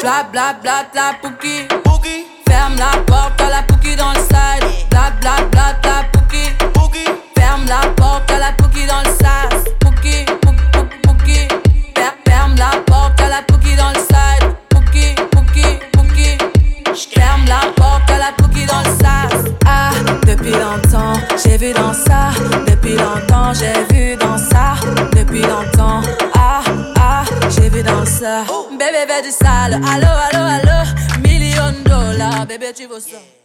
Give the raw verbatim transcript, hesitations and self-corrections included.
Bla bla bla la Pouki. Ferme la porte à la Pouki dans le side. Bla bla bla la Pouki. Ferme la porte à la Pouki dans le sas. Pouki, Pouki, Pouki. Ferme la porte à la Pouki dans le side. Pouki, Pouki, Pouki. Ferme la porte à la Pouki dans le sas. Ah, depuis longtemps, j'ai vu dans ça. Depuis longtemps, j'ai vu dans ça. Depuis longtemps, ah, ah, j'ai vu dans ça. Bébé, fais du sale. Allo, allo, allo. Million de dollars, bébé, tu veux ça.